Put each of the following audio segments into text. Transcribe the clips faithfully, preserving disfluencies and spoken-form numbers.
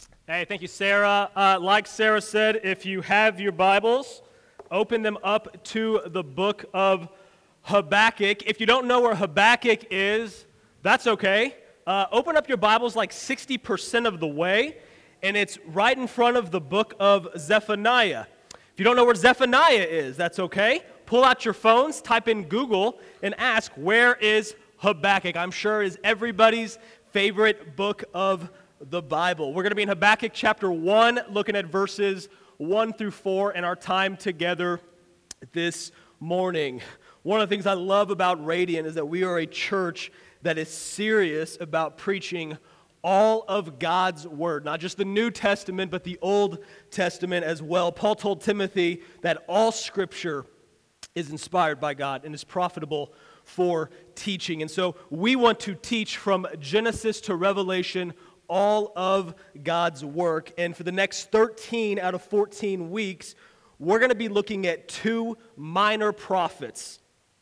Hey, thank you, Sarah. Uh, like Sarah said, if you have your Bibles, open them up to the book of Habakkuk. If you don't know where Habakkuk is, that's okay. Uh, open up your Bibles like sixty percent of the way, and it's right in front of the book of Zephaniah. If you don't know where Zephaniah is, that's okay. Pull out your phones, type in Google, and ask, where is Habakkuk? I'm sure is everybody's favorite book of the Bible. We're going to be in Habakkuk chapter one, looking at verses one through four in our time together this morning. One of the things I love about Radiant is that we are a church that is serious about preaching all of God's Word, not just the New Testament, but the Old Testament as well. Paul told Timothy that all Scripture is inspired by God and is profitable for teaching. And so we want to teach from Genesis to Revelation all of God's work. And for the next thirteen out of fourteen weeks, we're going to be looking at two minor prophets,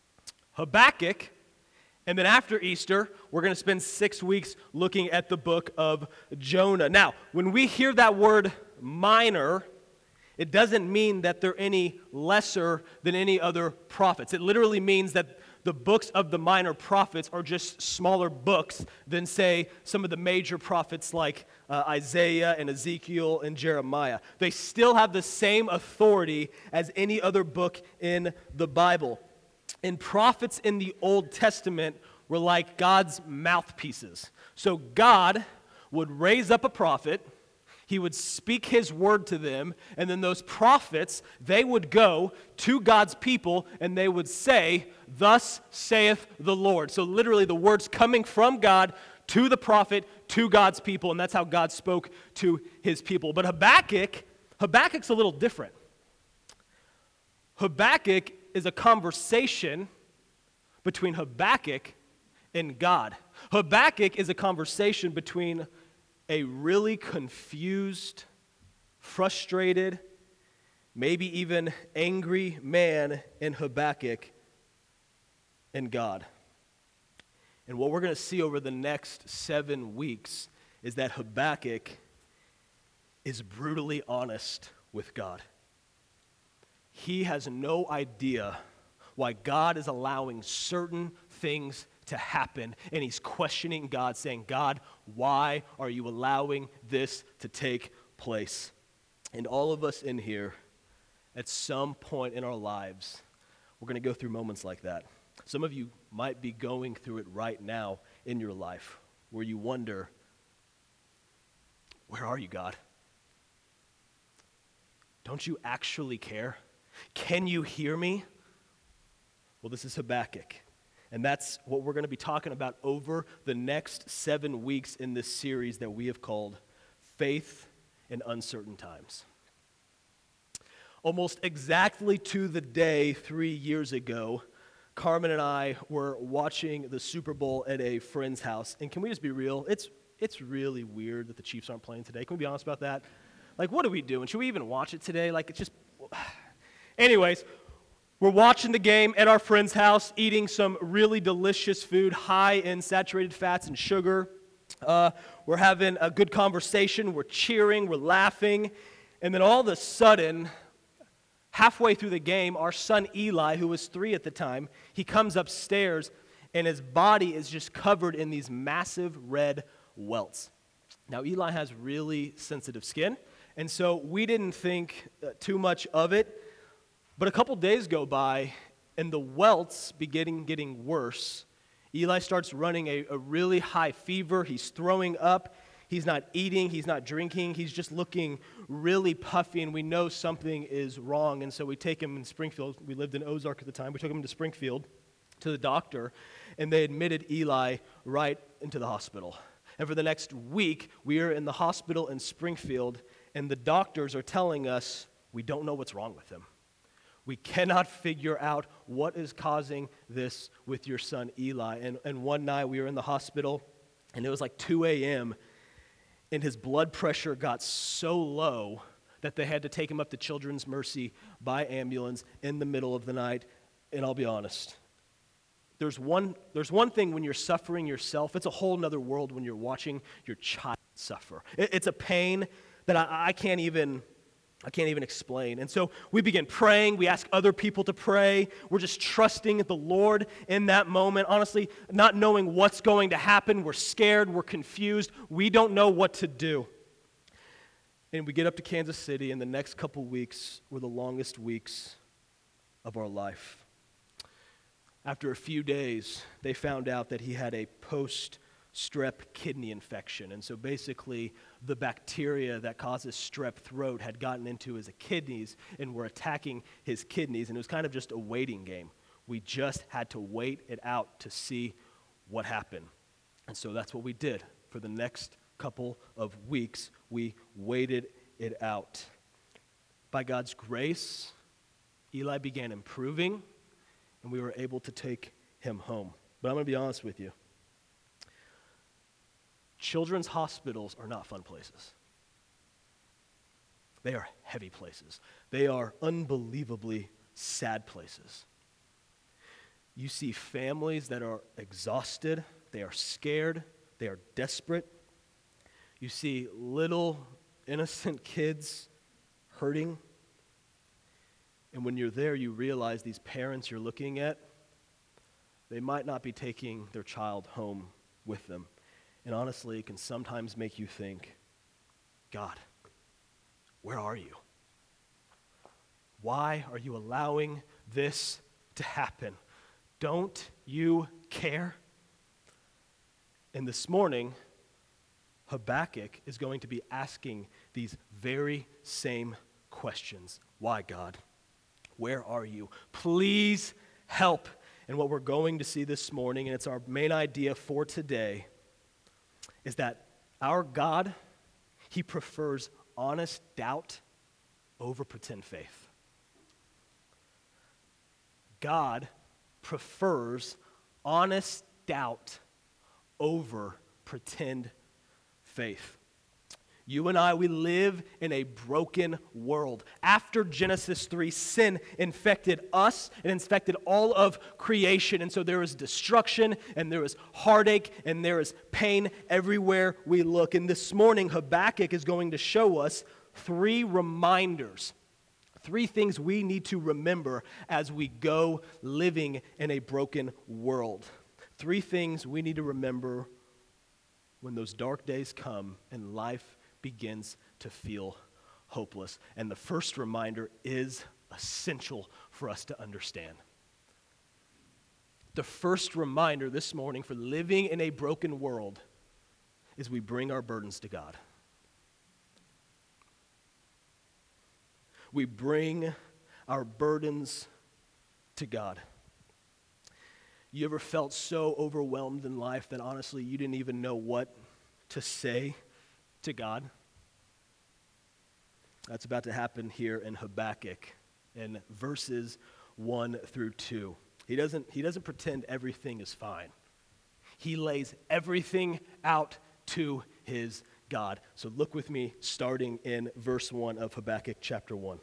Habakkuk, and then after Easter, we're going to spend six weeks looking at the book of Jonah. Now, when we hear that word minor, it doesn't mean that they're any lesser than any other prophets. It literally means that the books of the minor prophets are just smaller books than, say, some of the major prophets like uh, Isaiah and Ezekiel and Jeremiah. They still have the same authority as any other book in the Bible. And prophets in the Old Testament were like God's mouthpieces. So God would raise up a prophet, he would speak his word to them, and then those prophets, they would go to God's people and they would say, "Thus saith the Lord." So literally the words coming from God to the prophet, to God's people, and that's how God spoke to his people. But Habakkuk, Habakkuk's a little different. Habakkuk is a conversation between Habakkuk and God. Habakkuk is a conversation between a really confused, frustrated, maybe even angry man in Habakkuk and God. And what we're going to see over the next seven weeks is that Habakkuk is brutally honest with God. He has no idea why God is allowing certain things to happen, and he's questioning God, saying, "God, why are you allowing this to take place?" And all of us in here, at some point in our lives, we're going to go through moments like that. Some of you might be going through it right now in your life, where you wonder, where are you, God? Don't you actually care? Can you hear me? Well, this is Habakkuk. And that's what we're going to be talking about over the next seven weeks in this series that we have called Faith in Uncertain Times. Almost exactly to the day three years ago, Carmen and I were watching the Super Bowl at a friend's house. And can we just be real? It's it's really weird that the Chiefs aren't playing today. Can we be honest about that? Like, what are we doing? Should we even watch it today? Like, it's just... Anyways, we're watching the game at our friend's house, eating some really delicious food, high in saturated fats and sugar. Uh, we're having a good conversation. We're cheering. We're laughing. And then all of a sudden, halfway through the game, our son Eli, who was three at the time, he comes upstairs, and his body is just covered in these massive red welts. Now, Eli has really sensitive skin, and so we didn't think uh, too much of it. But a couple days go by, and the welts begin getting worse. Eli starts running a, a really high fever. He's throwing up. He's not eating. He's not drinking. He's just looking really puffy, and we know something is wrong. And so we take him in Springfield. We lived in Ozark at the time. We took him to Springfield to the doctor, and they admitted Eli right into the hospital. And for the next week, we are in the hospital in Springfield, and the doctors are telling us, we don't know what's wrong with him. We cannot figure out what is causing this with your son Eli. And, and one night we were in the hospital, and it was like two a.m., and his blood pressure got so low that they had to take him up to Children's Mercy by ambulance in the middle of the night. And I'll be honest, there's one, there's one thing when you're suffering yourself. It's a whole other world when you're watching your child suffer. It's a pain that I, I can't even I can't even explain. And so we begin praying. We ask other people to pray. We're just trusting the Lord in that moment. Honestly, not knowing what's going to happen. We're scared. We're confused. We don't know what to do. And we get up to Kansas City, and the next couple weeks were the longest weeks of our life. After a few days, they found out that he had a post-strep kidney infection. And so basically, the bacteria that causes strep throat had gotten into his kidneys and were attacking his kidneys. And it was kind of just a waiting game. We just had to wait it out to see what happened. And so that's what we did. For the next couple of weeks, we waited it out. By God's grace, Eli began improving, and we were able to take him home. But I'm going to be honest with you. Children's hospitals are not fun places. They are heavy places. They are unbelievably sad places. You see families that are exhausted. They are scared. They are desperate. You see little innocent kids hurting. And when you're there, you realize these parents you're looking at, they might not be taking their child home with them. And honestly, it can sometimes make you think, God, where are you? Why are you allowing this to happen? Don't you care? And this morning, Habakkuk is going to be asking these very same questions. Why, God? Where are you? Please help. And what we're going to see this morning, and it's our main idea for today, is that our God, he prefers honest doubt over pretend faith. God prefers honest doubt over pretend faith. You and I, we live in a broken world. After Genesis three, sin infected us. It infected all of creation. And so there is destruction, and there is heartache, and there is pain everywhere we look. And this morning, Habakkuk is going to show us three reminders, three things we need to remember as we go living in a broken world. Three things we need to remember when those dark days come and life begins to feel hopeless. And the first reminder is essential for us to understand. The first reminder this morning for living in a broken world is we bring our burdens to God. We bring our burdens to God. You ever felt so overwhelmed in life that honestly you didn't even know what to say to God? That's about to happen here in Habakkuk in verses one through two. He doesn't, he doesn't pretend everything is fine. He lays everything out to his God. So look with me starting in verse one of Habakkuk chapter one.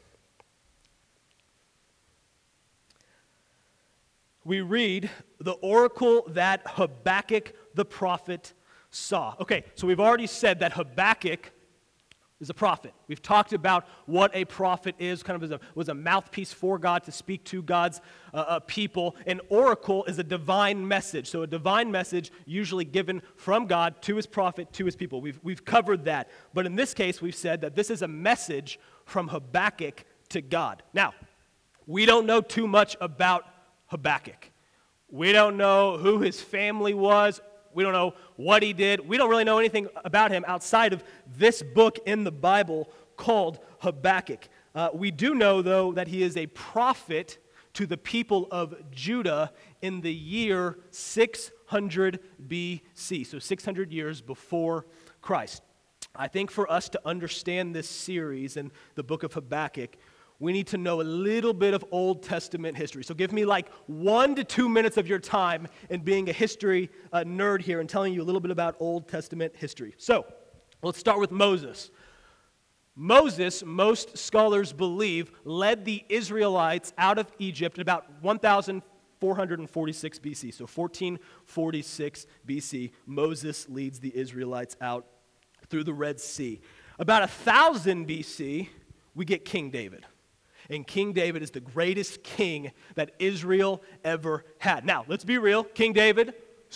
We read, the oracle that Habakkuk the prophet saw. Okay, so we've already said that Habakkuk is a prophet. We've talked about what a prophet is, kind of as a, was a mouthpiece for God to speak to God's uh, uh, people. An oracle is a divine message. So a divine message usually given from God to his prophet, to his people. We've, we've covered that. But in this case, we've said that this is a message from Habakkuk to God. Now, we don't know too much about Habakkuk. We don't know who his family was. We don't know what he did. We don't really know anything about him outside of this book in the Bible called Habakkuk. Uh, we do know, though, that he is a prophet to the people of Judah in the year six hundred B C, so six hundred years before Christ. I think for us to understand this series and the book of Habakkuk, we need to know a little bit of Old Testament history. So give me like one to two minutes of your time in being a history uh, nerd here and telling you a little bit about Old Testament history. So let's start with Moses. Moses, most scholars believe, led the Israelites out of Egypt in about one thousand four hundred forty-six B C. So fourteen forty-six B C, Moses leads the Israelites out through the Red Sea. About one thousand B C, we get King David. And King David is the greatest king that Israel ever had. Now, let's be real. King David,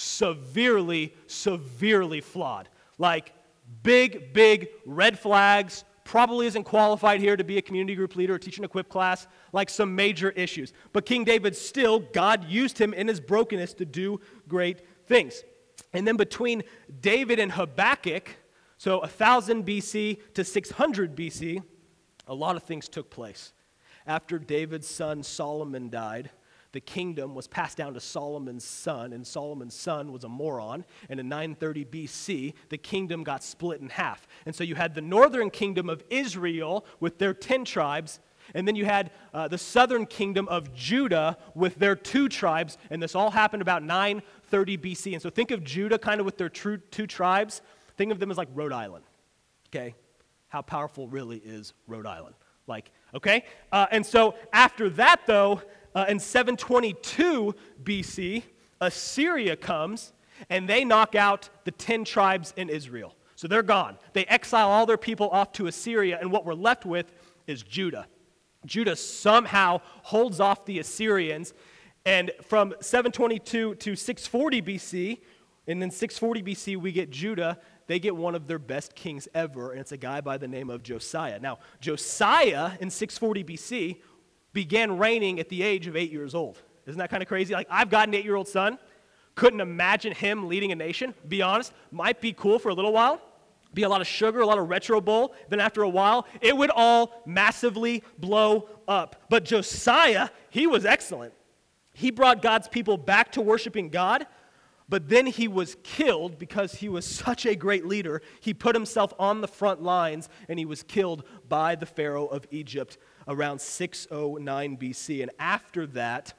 severely, severely flawed. Like, big, big red flags. Probably isn't qualified here to be a community group leader or teach an equip class. Like, some major issues. But King David still, God used him in his brokenness to do great things. And then between David and Habakkuk, so one thousand B C to six hundred B C, a lot of things took place. After David's son Solomon died, the kingdom was passed down to Solomon's son, and Solomon's son was a moron. And in nine thirty B C, the kingdom got split in half. And so you had the northern kingdom of Israel with their ten tribes, and then you had uh, the southern kingdom of Judah with their two tribes, and this all happened about nine thirty B C. And so think of Judah kind of with their true two tribes. Think of them as like Rhode Island, okay? How powerful really is Rhode Island? Like, okay? Uh, and so after that, though, uh, in seven twenty-two B C, Assyria comes, and they knock out the ten tribes in Israel. So they're gone. They exile all their people off to Assyria, and what we're left with is Judah. Judah somehow holds off the Assyrians, and from seven twenty-two to six forty B C, and then six forty B C, we get Judah. They get one of their best kings ever, and it's a guy by the name of Josiah. Now, Josiah in six forty B C began reigning at the age of eight years old. Isn't that kind of crazy? Like, I've got an eight-year-old son. Couldn't imagine him leading a nation. Be honest, might be cool for a little while. Be a lot of sugar, a lot of retro bowl. Then after a while, it would all massively blow up. But Josiah, he was excellent. He brought God's people back to worshiping God. But then he was killed because he was such a great leader. He put himself on the front lines, and he was killed by the Pharaoh of Egypt around six oh nine B C. And after that,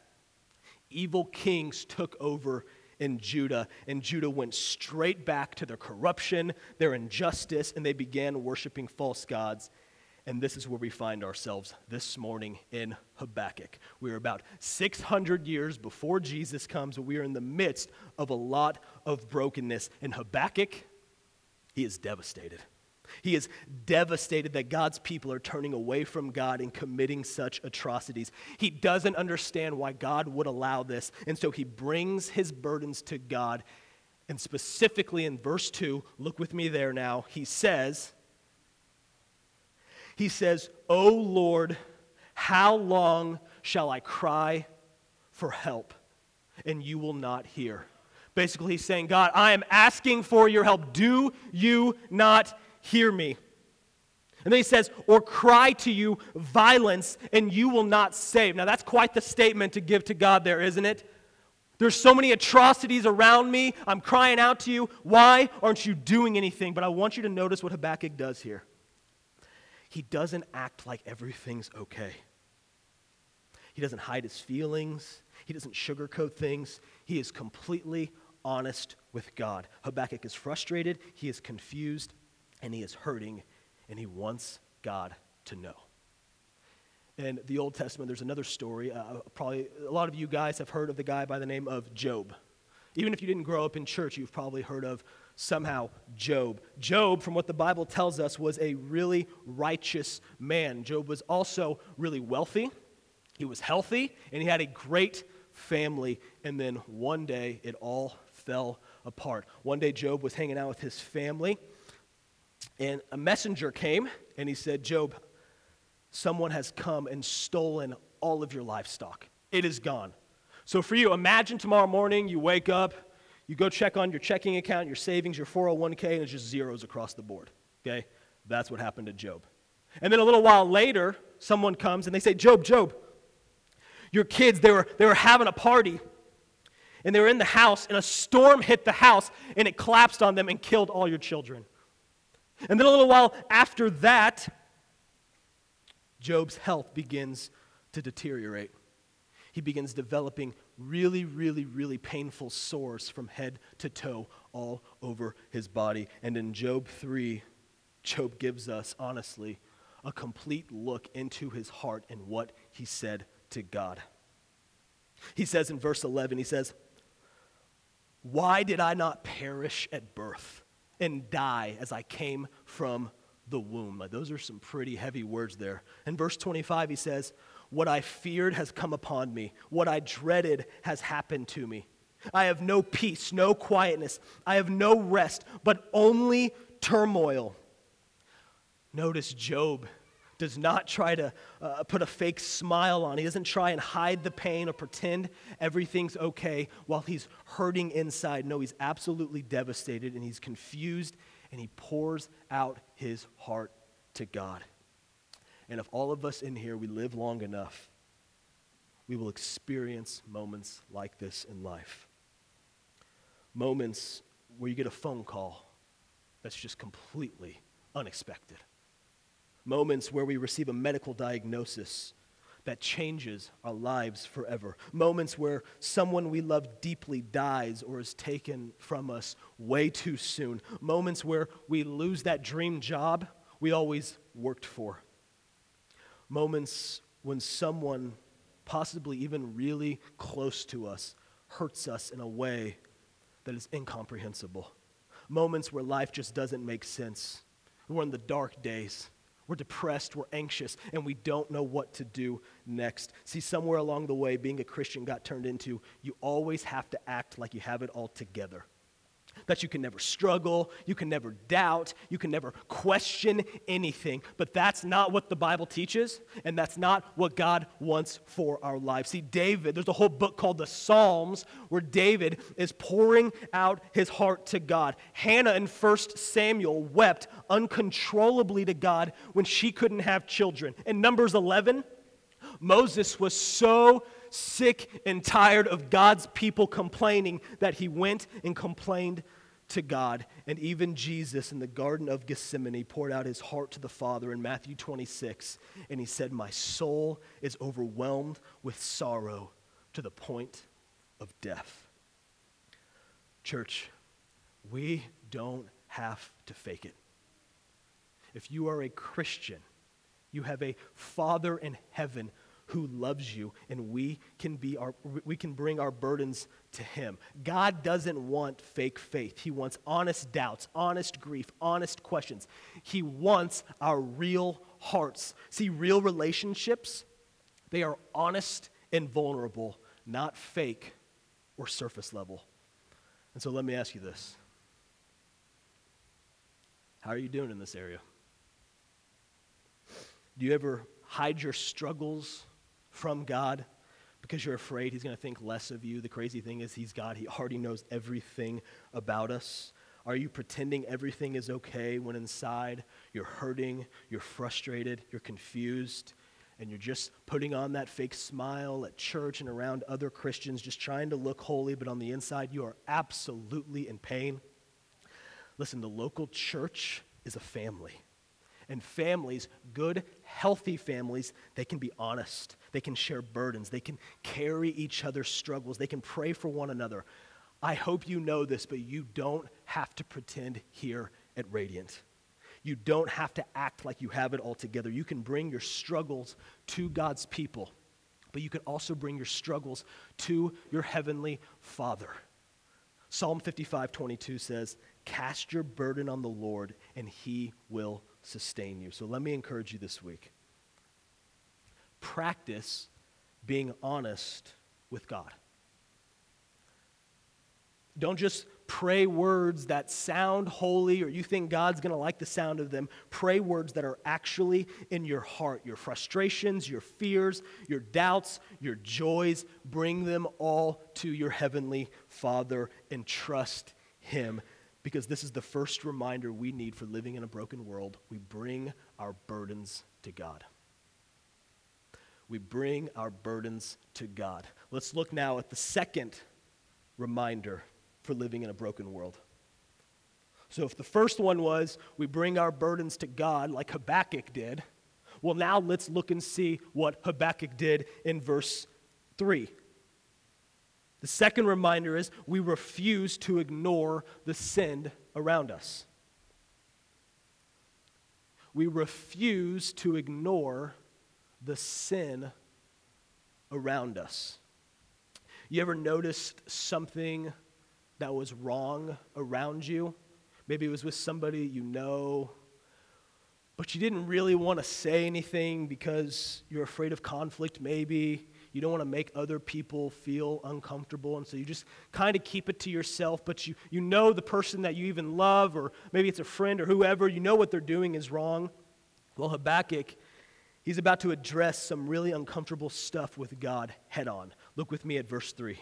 evil kings took over in Judah, and Judah went straight back to their corruption, their injustice, and they began worshiping false gods. And this is where we find ourselves this morning in Habakkuk. We're about six hundred years before Jesus comes, and we are in the midst of a lot of brokenness. And Habakkuk, he is devastated. He is devastated that God's people are turning away from God and committing such atrocities. He doesn't understand why God would allow this, and so he brings his burdens to God. And specifically in verse two, look with me there now, he says, He says, "O Lord, how long shall I cry for help, and you will not hear?" Basically, he's saying, God, I am asking for your help. Do you not hear me? And then he says, or cry to you violence, and you will not save. Now, that's quite the statement to give to God there, isn't it? There's so many atrocities around me. I'm crying out to you. Why aren't you doing anything? But I want you to notice what Habakkuk does here. He doesn't act like everything's okay. He doesn't hide his feelings. He doesn't sugarcoat things. He is completely honest with God. Habakkuk is frustrated, he is confused, and he is hurting, and he wants God to know. In the Old Testament, there's another story. Uh, probably a lot of you guys have heard of the guy by the name of Job. Even if you didn't grow up in church, you've probably heard of somehow Job. Job, from what the Bible tells us, was a really righteous man. Job was also really wealthy. He was healthy, and he had a great family. And then one day, it all fell apart. One day, Job was hanging out with his family, and a messenger came, and he said, Job, someone has come and stolen all of your livestock. It is gone. So for you, imagine tomorrow morning, you wake up, you go check on your checking account, your savings, your four oh one k, and it's just zeros across the board, okay? That's what happened to Job. And then a little while later, someone comes and they say, Job, Job, your kids, they were, they were having a party, and they were in the house, and a storm hit the house, and it collapsed on them and killed all your children. And then a little while after that, Job's health begins to deteriorate. He begins developing really, really, really painful sores from head to toe all over his body. And in Job three, Job gives us, honestly, a complete look into his heart and what he said to God. He says in verse eleven, he says, why did I not perish at birth, and die as I came from the womb. Like, those are some pretty heavy words there. In verse twenty-five, he says, what I feared has come upon me. What I dreaded has happened to me. I have no peace, no quietness. I have no rest, but only turmoil. Notice Job does not try to uh, put a fake smile on. He doesn't try and hide the pain or pretend everything's okay while he's hurting inside. No, he's absolutely devastated, and he's confused, and he pours out his heart to God. And if all of us in here, we live long enough, we will experience moments like this in life. Moments where you get a phone call that's just completely unexpected. Moments where we receive a medical diagnosis that changes our lives forever. Moments where someone we love deeply dies or is taken from us way too soon. Moments where we lose that dream job we always worked for. Moments when someone, possibly even really close to us, hurts us in a way that is incomprehensible. Moments where life just doesn't make sense. We're in the dark days. We're depressed, we're anxious, and we don't know what to do next. See, somewhere along the way, being a Christian got turned into, you always have to act like you have it all together. That you can never struggle, you can never doubt, you can never question anything. But that's not what the Bible teaches, and that's not what God wants for our lives. See, David, there's a whole book called the Psalms where David is pouring out his heart to God. Hannah in First Samuel wept uncontrollably to God when she couldn't have children. In Numbers eleven, Moses was so sick and tired of God's people complaining that he went and complained to God. And even Jesus in the Garden of Gethsemane poured out his heart to the Father in Matthew twenty-six, and he said, my soul is overwhelmed with sorrow to the point of death. Church, we don't have to fake it. If you are a Christian, you have a Father in heaven who loves you, and we can be our we can bring our burdens to him. God doesn't want fake faith. He wants honest doubts, honest grief, honest questions. He wants our real hearts. See, real relationships, they are honest and vulnerable, not fake or surface level. And so let me ask you this. How are you doing in this area? Do you ever hide your struggles from God because you're afraid he's going to think less of you? The crazy thing is he's God. He already knows everything about us. Are you pretending everything is okay when inside you're hurting, you're frustrated, you're confused, and you're just putting on that fake smile at church and around other Christians, just trying to look holy, but on the inside you are absolutely in pain? Listen, the local church is a family. And families, good, healthy families, they can be honest. They can share burdens. They can carry each other's struggles. They can pray for one another. I hope you know this, but you don't have to pretend here at Radiant. You don't have to act like you have it all together. You can bring your struggles to God's people, but you can also bring your struggles to your heavenly Father. Psalm fifty-five twenty-two says, cast your burden on the Lord, and he will sustain you. So let me encourage you this week. Practice being honest with God. Don't just pray words that sound holy or you think God's going to like the sound of them. Pray words that are actually in your heart. Your frustrations, your fears, your doubts, your joys. Bring them all to your heavenly Father and trust him. Because this is the first reminder we need for living in a broken world. We bring our burdens to God. We bring our burdens to God. Let's look now at the second reminder for living in a broken world. So if the first one was we bring our burdens to God like Habakkuk did, well, now let's look and see what Habakkuk did in verse three. The second reminder is we refuse to ignore the sin around us. We refuse to ignore the sin around us. You ever noticed something that was wrong around you? Maybe it was with somebody you know, but you didn't really want to say anything because you're afraid of conflict, maybe. You don't want to make other people feel uncomfortable, and so you just kind of keep it to yourself, but you, you know the person that you even love, or maybe it's a friend or whoever, you know what they're doing is wrong. Well, Habakkuk, he's about to address some really uncomfortable stuff with God head on. Look with me at verse three.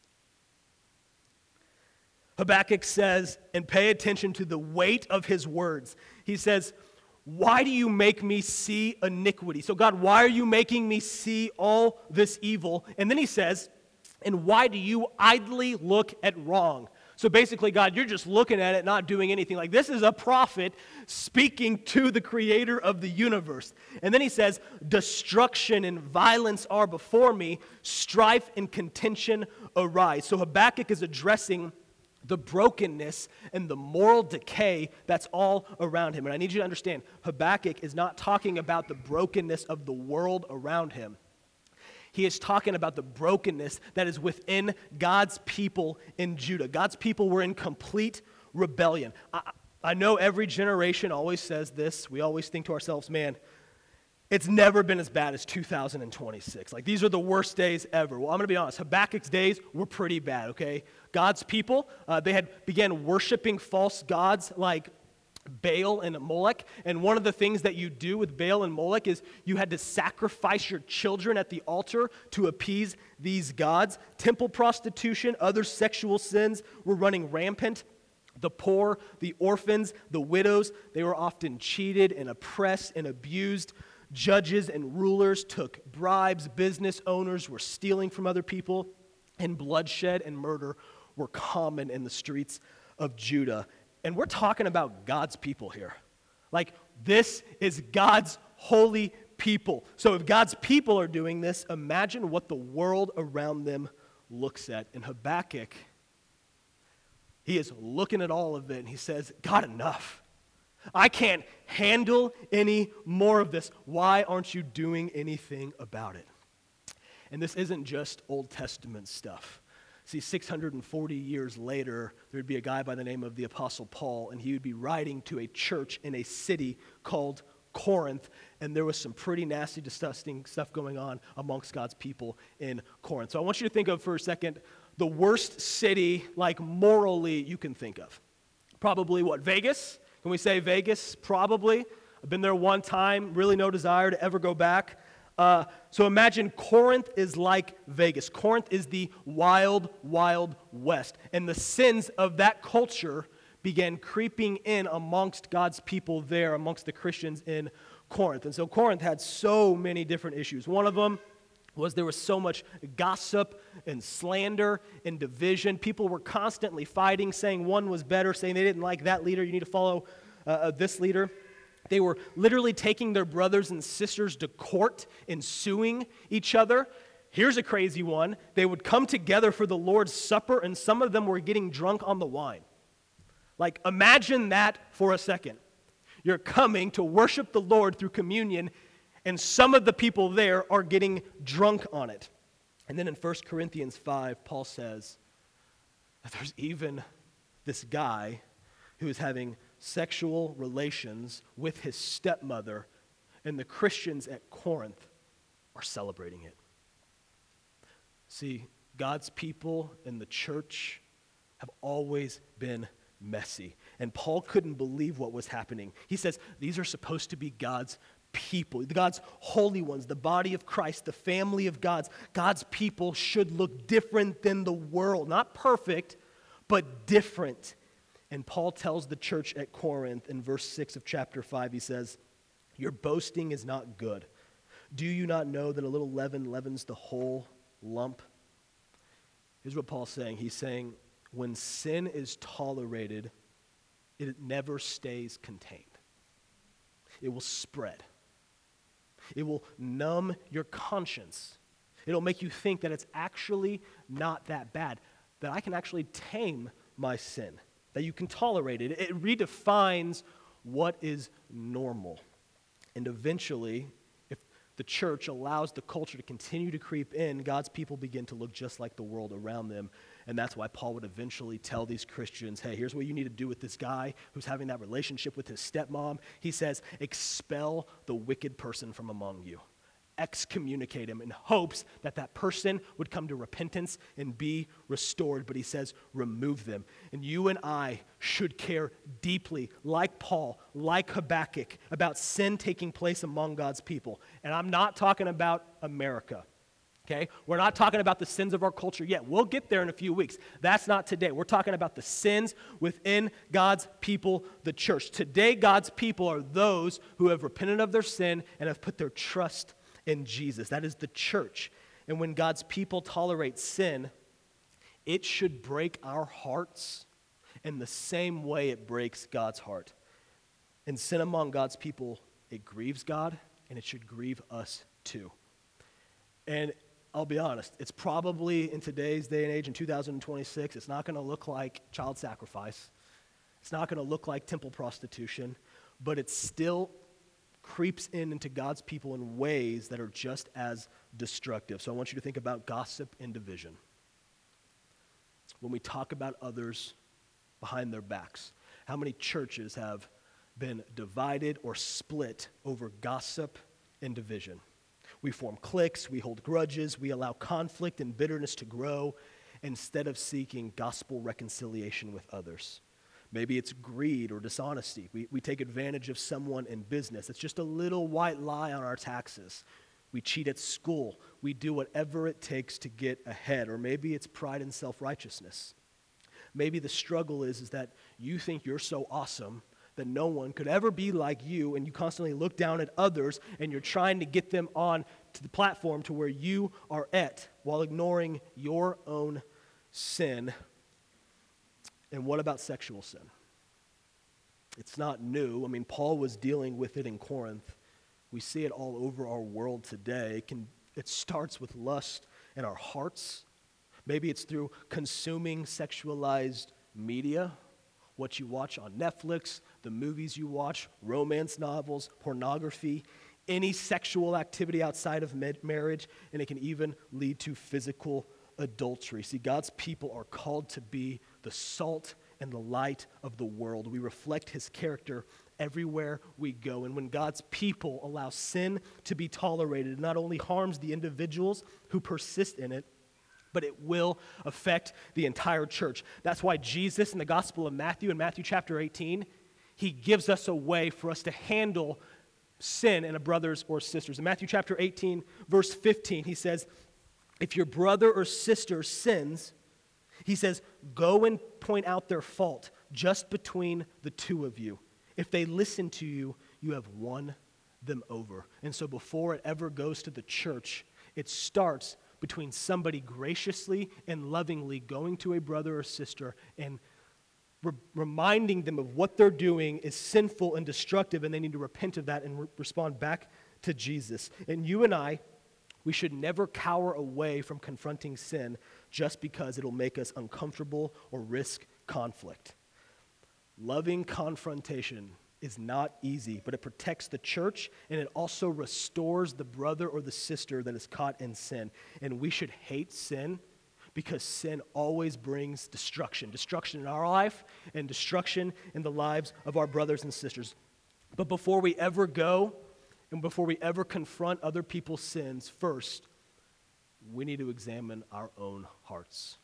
Habakkuk says, and pay attention to the weight of his words. He says, why do you make me see iniquity? So God, why are you making me see all this evil? And then he says, and why do you idly look at wrong? So basically, God, you're just looking at it, not doing anything. Like, this is a prophet speaking to the creator of the universe. And then he says, destruction and violence are before me, strife and contention arise. So Habakkuk is addressing the brokenness and the moral decay that's all around him. And I need you to understand, Habakkuk is not talking about the brokenness of the world around him. He is talking about the brokenness that is within God's people in Judah. God's people were in complete rebellion. I, I know every generation always says this. We always think to ourselves, man, it's never been as bad as two thousand twenty-six. Like, these are the worst days ever. Well, I'm going to be honest. Habakkuk's days were pretty bad, okay? God's people, uh, they had began worshiping false gods like Baal and Molech. And one of the things that you do with Baal and Molech is you had to sacrifice your children at the altar to appease these gods. Temple prostitution, other sexual sins were running rampant. The poor, the orphans, the widows, they were often cheated and oppressed and abused. Judges and rulers took bribes. Business owners were stealing from other people. And bloodshed and murder were common in the streets of Judah. And we're talking about God's people here. Like, this is God's holy people. So if God's people are doing this, imagine what the world around them looks at. And Habakkuk, he is looking at all of it, and he says, God, enough. I can't handle any more of this. Why aren't you doing anything about it? And this isn't just Old Testament stuff. See, six hundred forty years later, there would be a guy by the name of the Apostle Paul, and he would be writing to a church in a city called Corinth, and there was some pretty nasty, disgusting stuff going on amongst God's people in Corinth. So I want you to think of for a second the worst city, like morally, you can think of. Probably what, Vegas? Can we say Vegas? Probably. I've been there one time, really no desire to ever go back. Uh, so imagine Corinth is like Vegas. Corinth is the wild, wild west. And the sins of that culture began creeping in amongst God's people there, amongst the Christians in Corinth. And so Corinth had so many different issues. One of them was there was so much gossip and slander and division. People were constantly fighting, saying one was better, saying they didn't like that leader, you need to follow uh, this leader. They were literally taking their brothers and sisters to court and suing each other. Here's a crazy one. They would come together for the Lord's Supper, and some of them were getting drunk on the wine. Like, imagine that for a second. You're coming to worship the Lord through communion, and some of the people there are getting drunk on it. And then in First Corinthians five, Paul says that there's even this guy who is having sexual relations with his stepmother, and the Christians at Corinth are celebrating it. See, God's people and the church have always been messy, and Paul couldn't believe what was happening. He says, these are supposed to be God's people, God's holy ones, the body of Christ, the family of God's. God's people should look different than the world, not perfect, but different. And Paul tells the church at Corinth in verse six of chapter five, he says, your boasting is not good. Do you not know that a little leaven leavens the whole lump? Here's what Paul's saying. He's saying, when sin is tolerated, it never stays contained. It will spread. It will numb your conscience. It'll make you think that it's actually not that bad, that I can actually tame my sin, that you can tolerate it. It redefines what is normal. And eventually, if the church allows the culture to continue to creep in, God's people begin to look just like the world around them. And that's why Paul would eventually tell these Christians, hey, here's what you need to do with this guy who's having that relationship with his stepmom. He says, expel the wicked person from among you. Excommunicate him in hopes that that person would come to repentance and be restored. But he says, remove them. And you and I should care deeply, like Paul, like Habakkuk, about sin taking place among God's people. And I'm not talking about America. Okay? We're not talking about the sins of our culture yet. We'll get there in a few weeks. That's not today. We're talking about the sins within God's people, the church. Today, God's people are those who have repented of their sin and have put their trust in Jesus. That is the church. And when God's people tolerate sin, it should break our hearts in the same way it breaks God's heart. And sin among God's people, it grieves God, and it should grieve us too. And I'll be honest, it's probably in today's day and age, in two thousand twenty-six, it's not going to look like child sacrifice. It's not going to look like temple prostitution, but it still creeps in into God's people in ways that are just as destructive. So I want you to think about gossip and division. When we talk about others behind their backs, how many churches have been divided or split over gossip and division? We form cliques, we hold grudges, we allow conflict and bitterness to grow instead of seeking gospel reconciliation with others. Maybe it's greed or dishonesty. We, we take advantage of someone in business. It's just a little white lie on our taxes. We cheat at school. We do whatever it takes to get ahead. Or maybe it's pride and self-righteousness. Maybe the struggle is, is that you think you're so awesome that no one could ever be like you, and you constantly look down at others, and you're trying to get them on to the platform to where you are at while ignoring your own sin. And what about sexual sin? It's not new. I mean, Paul was dealing with it in Corinth. We see it all over our world today. It, can, it starts with lust in our hearts. Maybe it's through consuming sexualized media, what you watch on Netflix, the movies you watch, romance novels, pornography, any sexual activity outside of med- marriage, and it can even lead to physical adultery. See, God's people are called to be the salt and the light of the world. We reflect his character everywhere we go. And when God's people allow sin to be tolerated, it not only harms the individuals who persist in it, but it will affect the entire church. That's why Jesus in the Gospel of Matthew, in Matthew chapter eighteen, he gives us a way for us to handle sin in a brothers or sisters. In Matthew chapter eighteen, verse fifteen, he says, if your brother or sister sins, he says, go and point out their fault just between the two of you. If they listen to you, you have won them over. And so before it ever goes to the church, it starts between somebody graciously and lovingly going to a brother or sister and re- reminding them of what they're doing is sinful and destructive, and they need to repent of that and re- respond back to Jesus. And you and I, we should never cower away from confronting sin just because it'll make us uncomfortable or risk conflict. Loving confrontation is not easy, but it protects the church, and it also restores the brother or the sister that is caught in sin. And we should hate sin because sin always brings destruction. Destruction in our life and destruction in the lives of our brothers and sisters. But before we ever go and before we ever confront other people's sins, first, we need to examine our own hearts.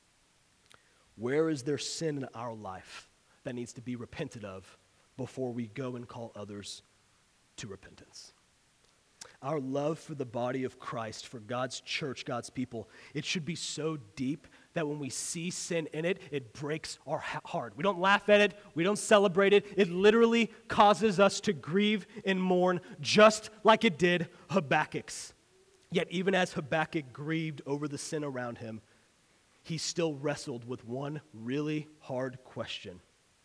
Where is there sin in our life that needs to be repented of before we go and call others to repentance? Our love for the body of Christ, for God's church, God's people, it should be so deep that when we see sin in it, it breaks our heart. We don't laugh at it. We don't celebrate it. It literally causes us to grieve and mourn just like it did Habakkuk's. Yet even as Habakkuk grieved over the sin around him, he still wrestled with one really hard question.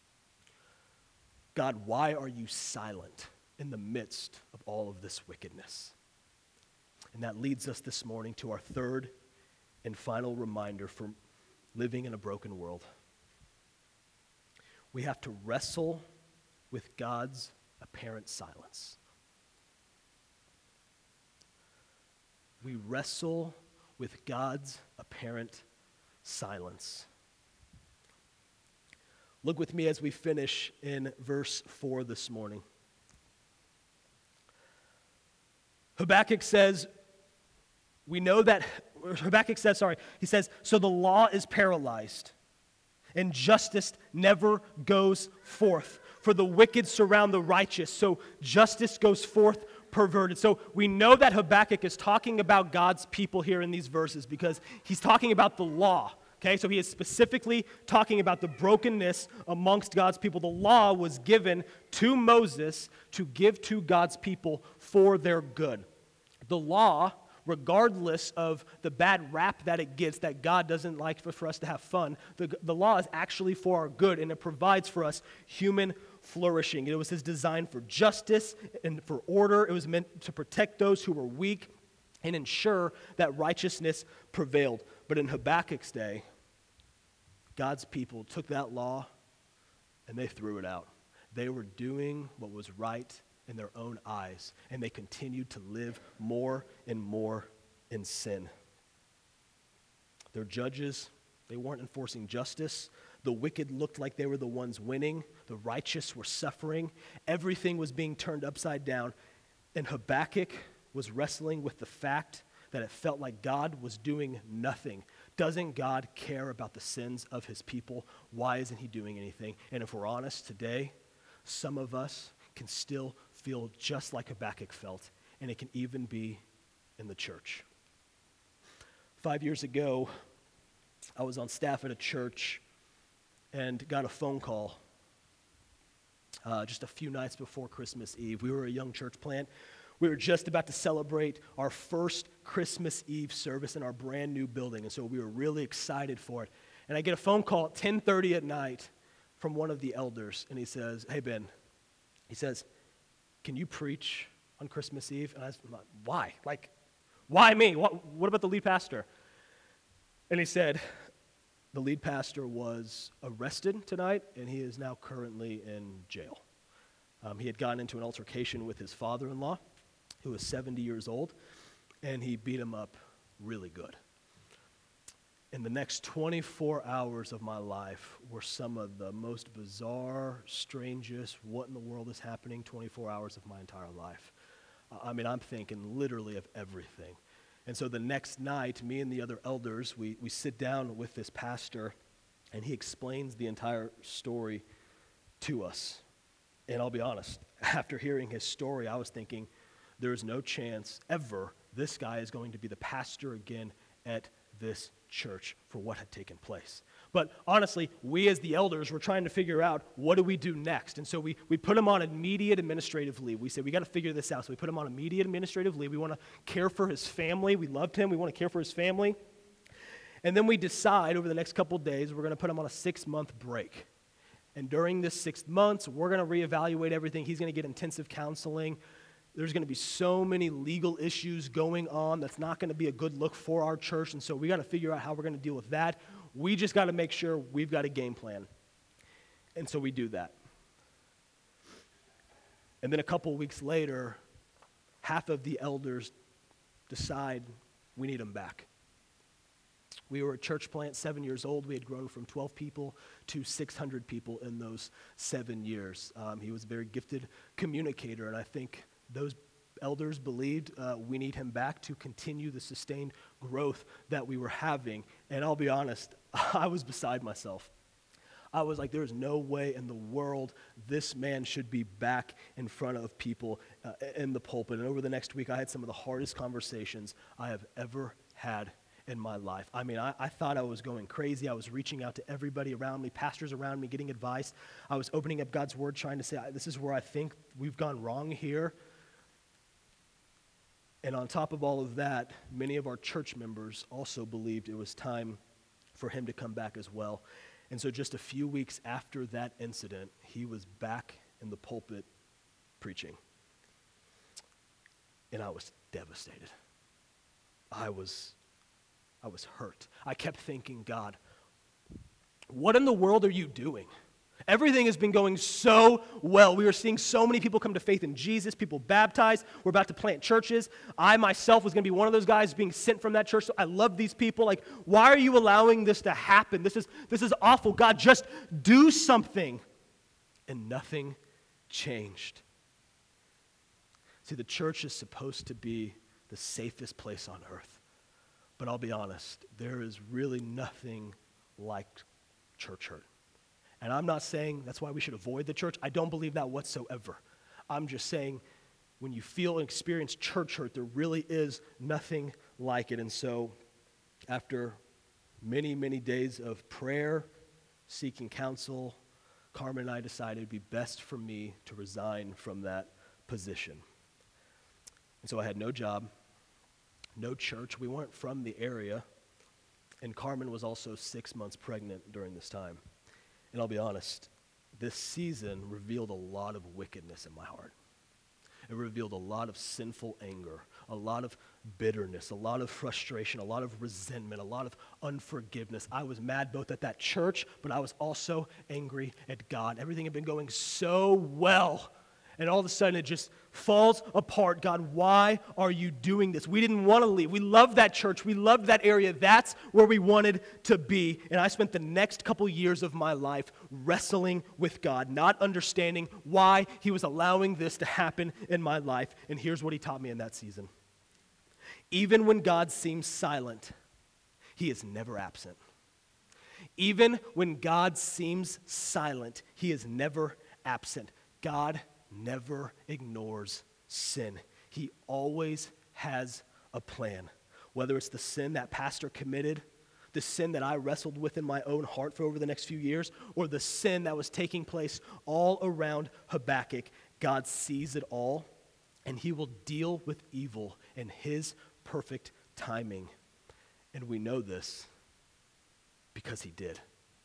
God, why are you silent in the midst of all of this wickedness? And that leads us this morning to our third and final reminder for living in a broken world. We have to wrestle with God's apparent silence. We wrestle with God's apparent silence. Look with me as we finish in verse four this morning. Habakkuk says, we know that, Habakkuk says, sorry, he says, so the law is paralyzed, and justice never goes forth. For the wicked surround the righteous, so justice goes forth perverted. So we know that Habakkuk is talking about God's people here in these verses because he's talking about the law. Okay, so he is specifically talking about the brokenness amongst God's people. The law was given to Moses to give to God's people for their good. The law, regardless of the bad rap that it gets, that God doesn't like for, for us to have fun, the, the law is actually for our good, and it provides for us human flourishing. It was his design for justice and for order. It was meant to protect those who were weak and ensure that righteousness prevailed. But in Habakkuk's day, God's people took that law and they threw it out. They were doing what was right in their own eyes, and they continued to live more and more in sin. Their judges, they weren't enforcing justice. The wicked looked like they were the ones winning. The righteous were suffering. Everything was being turned upside down. And Habakkuk was wrestling with the fact that it felt like God was doing nothing. Doesn't God care about the sins of his people? Why isn't he doing anything? And if we're honest today, some of us can still feel just like Habakkuk felt, and it can even be in the church. Five years ago, I was on staff at a church and got a phone call uh, just a few nights before Christmas Eve. We were a young church plant. We were just about to celebrate our first Christmas Eve service in our brand new building, and so we were really excited for it. And I get a phone call at ten thirty at night from one of the elders, and he says, "Hey, Ben," he says, "can you preach on Christmas Eve?" And I was like, "Why? Like, why me? What, what about the lead pastor?" And he said, "The lead pastor was arrested tonight, and he is now currently in jail. Um, he had gotten into an altercation with his father-in-law, who was seventy years old, and he beat him up really good." In the next twenty-four hours of my life were some of the most bizarre, strangest, what in the world is happening twenty-four hours of my entire life. Uh, I mean, I'm thinking literally of everything. And so the next night, me and the other elders, we, we sit down with this pastor, and he explains the entire story to us. And I'll be honest, after hearing his story, I was thinking, there is no chance ever this guy is going to be the pastor again at this church for what had taken place. But honestly, we as the elders were trying to figure out, what do we do next? And so we, we put him on immediate administrative leave. We said, we got to figure this out. So we put him on immediate administrative leave. We want to care for his family. We loved him. We want to care for his family. And then we decide over the next couple of days, we're going to put him on a six-month break. And during this six months, we're going to reevaluate everything. He's going to get intensive counseling. There's going to be so many legal issues going on that's not going to be a good look for our church, and so we got to figure out how we're going to deal with that. We just got to make sure we've got a game plan. And so we do that. And then a couple weeks later, half of the elders decide we need him back. We were a church plant, seven years old. We had grown from twelve people to six hundred people in those seven years. Um, he was a very gifted communicator, and I think those elders believed uh, we need him back to continue the sustained growth that we were having. And I'll be honest, I was beside myself. I was like, there is no way in the world this man should be back in front of people uh, in the pulpit. And over the next week, I had some of the hardest conversations I have ever had in my life. I mean, I, I thought I was going crazy. I was reaching out to everybody around me, pastors around me, getting advice. I was opening up God's word, trying to say, this is where I think we've gone wrong here. And on top of all of that, many of our church members also believed it was time for him to come back as well. And so just a few weeks after that incident, he was back in the pulpit preaching. And I was devastated. I was, I was hurt. I kept thinking, God, what in the world are you doing? Everything has been going so well. We are seeing so many people come to faith in Jesus, people baptized. We're about to plant churches. I myself was going to be one of those guys being sent from that church. So I love these people. Like, why are you allowing this to happen? This is, this is awful. God, just do something. And nothing changed. See, the church is supposed to be the safest place on earth. But I'll be honest, there is really nothing like church hurt. And I'm not saying that's why we should avoid the church. I don't believe that whatsoever. I'm just saying when you feel and experience church hurt, there really is nothing like it. And so after many, many days of prayer, seeking counsel, Carmen and I decided it would be best for me to resign from that position. And so I had no job, no church. We weren't from the area. And Carmen was also six months pregnant during this time. And I'll be honest, this season revealed a lot of wickedness in my heart. It revealed a lot of sinful anger, a lot of bitterness, a lot of frustration, a lot of resentment, a lot of unforgiveness. I was mad both at that church, but I was also angry at God. Everything had been going so well, and all of a sudden it just falls apart. God, why are you doing this? We didn't want to leave. We loved that church. We loved that area. That's where we wanted to be. And I spent the next couple years of my life wrestling with God, not understanding why he was allowing this to happen in my life. And here's what he taught me in that season. Even when God seems silent, he is never absent. Even when God seems silent, he is never absent. God never ignores sin. He always has a plan. Whether it's the sin that pastor committed, the sin that I wrestled with in my own heart for over the next few years, or the sin that was taking place all around Habakkuk, God sees it all, and he will deal with evil in his perfect timing. And we know this because he did.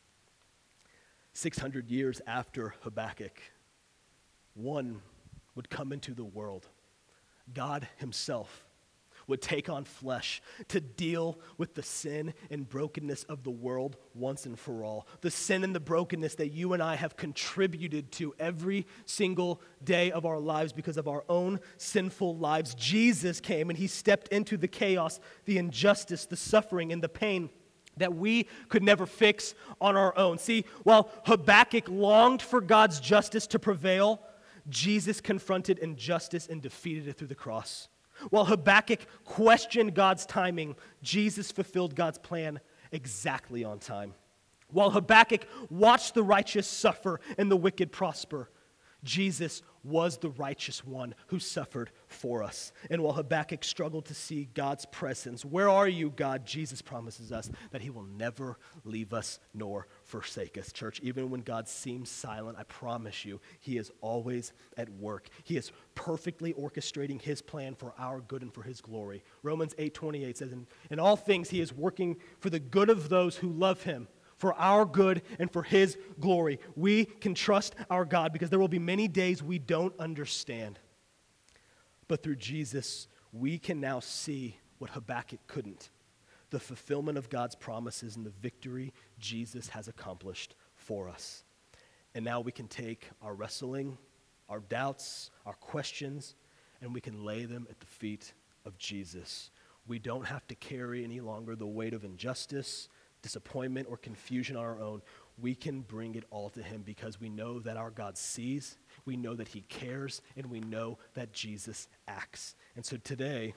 six hundred years after Habakkuk, one would come into the world. God himself would take on flesh to deal with the sin and brokenness of the world once and for all. The sin and the brokenness that you and I have contributed to every single day of our lives because of our own sinful lives. Jesus came and he stepped into the chaos, the injustice, the suffering, and the pain that we could never fix on our own. See, while Habakkuk longed for God's justice to prevail, Jesus confronted injustice and defeated it through the cross. While Habakkuk questioned God's timing, Jesus fulfilled God's plan exactly on time. While Habakkuk watched the righteous suffer and the wicked prosper, Jesus was the righteous one who suffered for us. And while Habakkuk struggled to see God's presence, where are you, God? Jesus promises us that he will never leave us nor forsake us. Church, even when God seems silent, I promise you, he is always at work. He is perfectly orchestrating his plan for our good and for his glory. Romans eight twenty-eight says, in, in all things he is working for the good of those who love him, for our good and for his glory. We can trust our God because there will be many days we don't understand. But through Jesus, we can now see what Habakkuk couldn't. The fulfillment of God's promises and the victory Jesus has accomplished for us. And now we can take our wrestling, our doubts, our questions, and we can lay them at the feet of Jesus. We don't have to carry any longer the weight of injustice, disappointment, or confusion on our own. We can bring it all to him because we know that our God sees, we know that he cares, and we know that Jesus acts. And so today,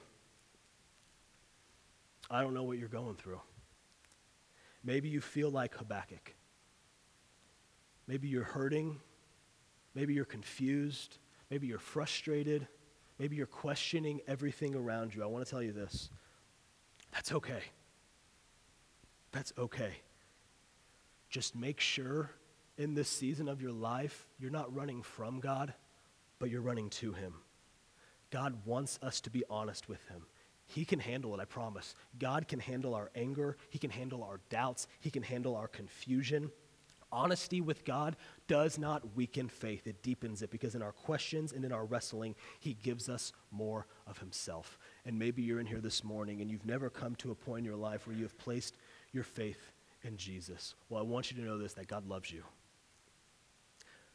I don't know what you're going through. Maybe you feel like Habakkuk. Maybe you're hurting. Maybe you're confused. Maybe you're frustrated. Maybe you're questioning everything around you. I want to tell you this. That's okay. That's okay. Just make sure in this season of your life, you're not running from God, but you're running to him. God wants us to be honest with him. He can handle it, I promise. God can handle our anger. He can handle our doubts. He can handle our confusion. Honesty with God does not weaken faith. It deepens it because in our questions and in our wrestling, he gives us more of himself. And maybe you're in here this morning and you've never come to a point in your life where you have placed your faith in Jesus. Well, I want you to know this, that God loves you.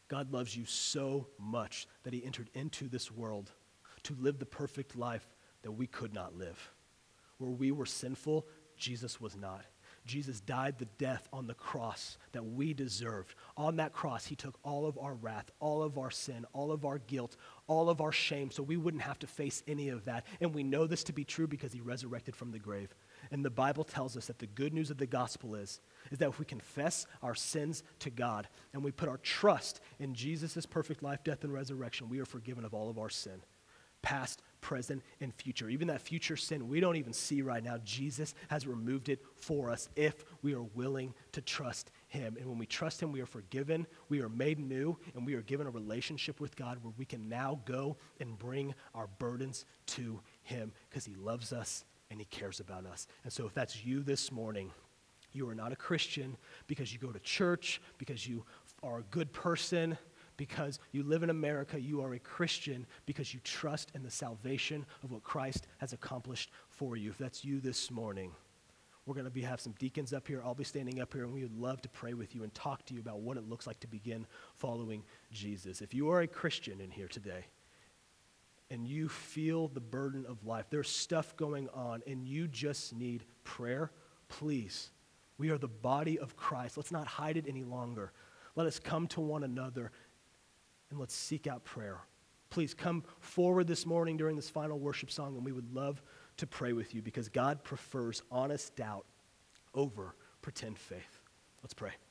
God loves you so much that he entered into this world to live the perfect life that we could not live. Where we were sinful, Jesus was not. Jesus died the death on the cross that we deserved. On that cross, he took all of our wrath, all of our sin, all of our guilt, all of our shame, so we wouldn't have to face any of that. And we know this to be true because he resurrected from the grave. And the Bible tells us that the good news of the gospel is, is that if we confess our sins to God and we put our trust in Jesus' perfect life, death, and resurrection, we are forgiven of all of our sin. Past, present, and future. Even that future sin we don't even see right now, Jesus has removed it for us if we are willing to trust him. And when we trust him, we are forgiven, we are made new, and we are given a relationship with God where we can now go and bring our burdens to him because he loves us and he cares about us. And so if that's you this morning, you are not a Christian because you go to church, because you are a good person, because you live in America. You are a Christian because you trust in the salvation of what Christ has accomplished for you. If that's you this morning, we're going to be have some deacons up here. I'll be standing up here, and we would love to pray with you and talk to you about what it looks like to begin following Jesus. If you are a Christian in here today, and you feel the burden of life, there's stuff going on, and you just need prayer, please. We are the body of Christ. Let's not hide it any longer. Let us come to one another and let's seek out prayer. Please come forward this morning during this final worship song, and we would love to pray with you because God prefers honest doubt over pretend faith. Let's pray.